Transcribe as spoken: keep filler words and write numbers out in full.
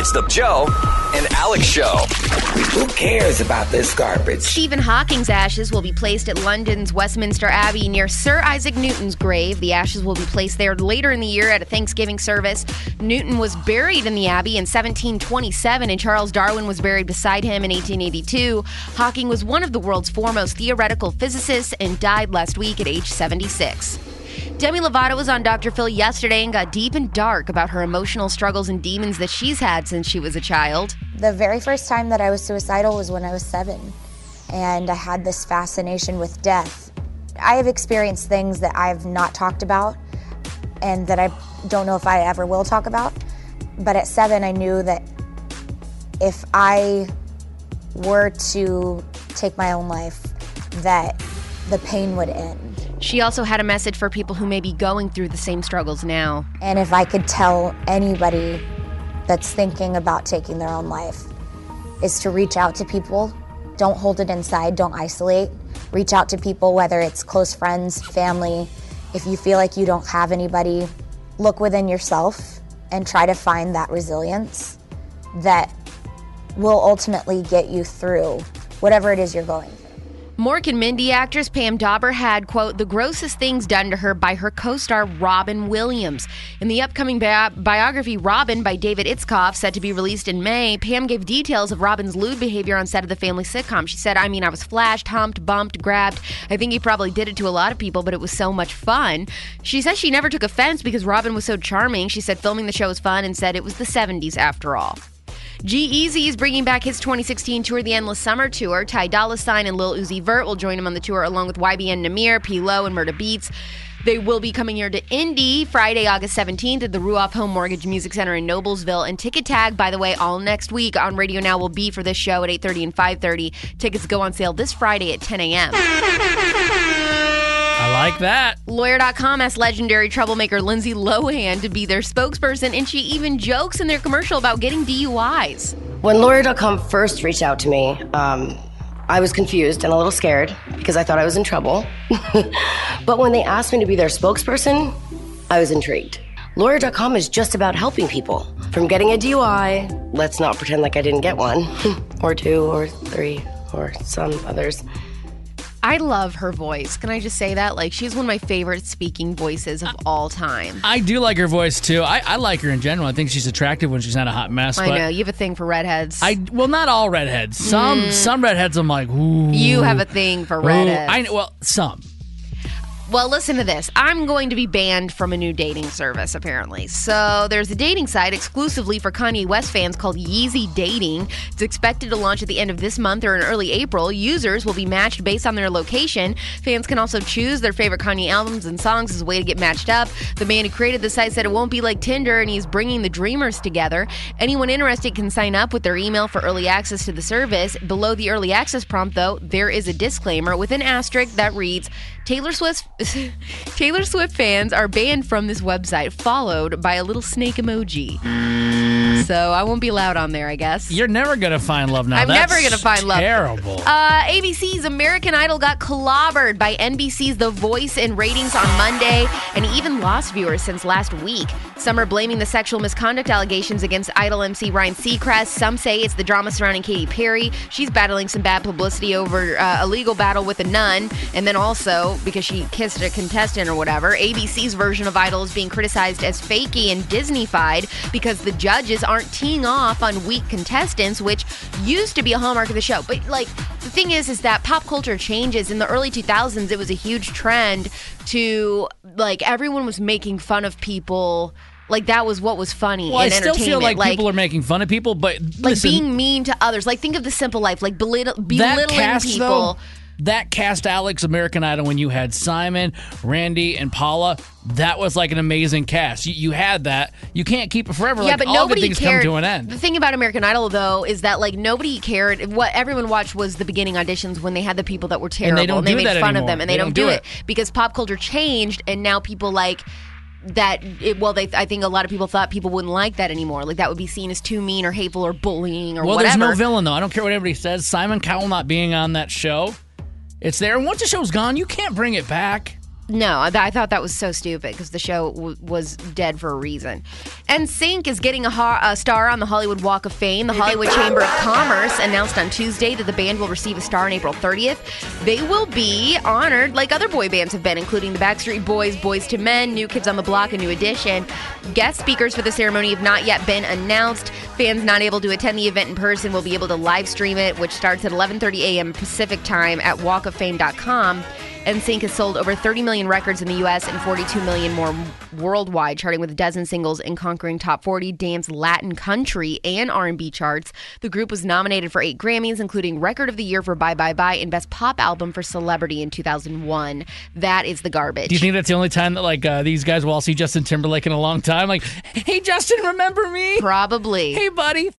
It's the Joe and Alex Show. Who cares about this garbage? Stephen Hawking's ashes will be placed at London's Westminster Abbey near Sir Isaac Newton's grave. The ashes will be placed there later in the year at a Thanksgiving service. Newton was buried in the Abbey in seventeen twenty-seven, and Charles Darwin was buried beside him in eighteen eighty-two. Hawking was one of the world's foremost theoretical physicists and died last week at age seventy-six. Demi Lovato was on Doctor Phil yesterday and got deep and dark about her emotional struggles and demons that she's had since she was a child. The very first time that I was suicidal was when I was seven, and I had this fascination with death. I have experienced things that I've not talked about and that I don't know if I ever will talk about. But at seven, I knew that if I were to take my own life, that the pain would end. She also had a message for people who may be going through the same struggles now. And if I could tell anybody that's thinking about taking their own life, is to reach out to people. Don't hold it inside, don't isolate. Reach out to people, whether it's close friends, family. If you feel like you don't have anybody, look within yourself and try to find that resilience that will ultimately get you through whatever it is you're going through. Mork and Mindy actress Pam Dawber had, quote, the grossest things done to her by her co-star Robin Williams. In the upcoming bi- biography Robin by David Itzkoff, set to be released in May, Pam gave details of Robin's lewd behavior on set of the family sitcom. She said, I mean, I was flashed, humped, bumped, grabbed. I think he probably did it to a lot of people, but it was so much fun. She says she never took offense because Robin was so charming. She said filming the show was fun and said it was the seventies after all. G-Eazy is bringing back his twenty sixteen tour, the Endless Summer Tour. Ty Dolla $ign and Lil Uzi Vert will join him on the tour, along with Y B N Nahmir, P-Lo, and Murda Beats. They will be coming here to Indy Friday, August seventeenth at the Ruoff Home Mortgage Music Center in Noblesville. And Ticket Tag, by the way, all next week on Radio Now will be for this show at eight thirty and five thirty. Tickets go on sale this Friday at ten a.m. I like that. Lawyer dot com asked legendary troublemaker Lindsay Lohan to be their spokesperson, and she even jokes in their commercial about getting D U Is. When Lawyer dot com first reached out to me, um, I was confused and a little scared because I thought I was in trouble. But when they asked me to be their spokesperson, I was intrigued. Lawyer dot com is just about helping people. From getting a D U I, let's not pretend like I didn't get one, or two, or three, or some others. I love her voice. Can I just say that? Like, she's one of my favorite speaking voices of all time. I do like her voice, too. I, I like her in general. I think she's attractive when she's not a hot mess. I but know. You have a thing for redheads. I Well, not all redheads. Some mm. some redheads, I'm like, ooh. You have a thing for redheads. Ooh. I Well, some. Well, listen to this. I'm going to be banned from a new dating service, apparently. So there's a dating site exclusively for Kanye West fans called Yeezy Dating. It's expected to launch at the end of this month or in early April. Users will be matched based on their location. Fans can also choose their favorite Kanye albums and songs as a way to get matched up. The man who created the site said it won't be like Tinder, and he's bringing the dreamers together. Anyone interested can sign up with their email for early access to the service. Below the early access prompt, though, there is a disclaimer with an asterisk that reads, Taylor Swift Taylor Swift fans are banned from this website, followed by a little snake emoji. So I won't be allowed on there, I guess. You're never going to find love now. I'm That's never going to find love. Terrible. Uh, A B C's American Idol got clobbered by N B C's The Voice in ratings on Monday, and even lost viewers since last week. Some are blaming the sexual misconduct allegations against Idol M C Ryan Seacrest. Some say it's the drama surrounding Katy Perry. She's battling some bad publicity over uh, a legal battle with a nun, and then also because she kissed a contestant or whatever. A B C's version of Idol is being criticized as fakey and Disney-fied because the judges aren't teeing off on weak contestants, which used to be a hallmark of the show. But, like, the thing is, is that pop culture changes. In the early two thousands, it was a huge trend to, like, everyone was making fun of people. Like, that was what was funny well, in I still entertainment. feel like, like people are making fun of people, but like listen, being mean to others. Like, think of The Simple Life. Like, belittle, belittling cast, people. Though, that cast Alex American Idol when you had Simon, Randy, and Paula, that was like an amazing cast. You, you had that. You can't keep it forever. Yeah, like, but all nobody good things cared. come to an end. The thing about American Idol, though, is that like nobody cared. What everyone watched was the beginning auditions when they had the people that were terrible, and they, don't and they do made that fun anymore. of them, and they, they don't, don't do do it. it because pop culture changed, and now people like that. It, well, they I think a lot of people thought people wouldn't like that anymore. Like that would be seen as too mean or hateful or bullying or well, whatever. Well, there's no villain though. I don't care what everybody says. Simon Cowell not being on that show, it's there. And once the show's gone, you can't bring it back. No, I, I thought that was so stupid because the show w- was dead for a reason. N Sync is getting a, ho- a star on the Hollywood Walk of Fame. The Hollywood Chamber of Commerce announced on Tuesday that the band will receive a star on April thirtieth. They will be honored like other boy bands have been, including the Backstreet Boys, Boys to Men, New Kids on the Block, and New Edition. Guest speakers for the ceremony have not yet been announced. Fans not able to attend the event in person will be able to live stream it, which starts at eleven thirty a.m. Pacific time at walk of fame dot com. N Sync has sold over thirty million records in the U S and forty-two million more worldwide, charting with a dozen singles and conquering top forty dance, Latin, country, and R and B charts. The group was nominated for eight Grammys, including Record of the Year for Bye Bye Bye and Best Pop Album for Celebrity in two thousand one. That is the garbage. Do you think that's the only time that like uh, these guys will all see Justin Timberlake in a long time? Like, hey, Justin, remember me? Probably. Hey, buddy.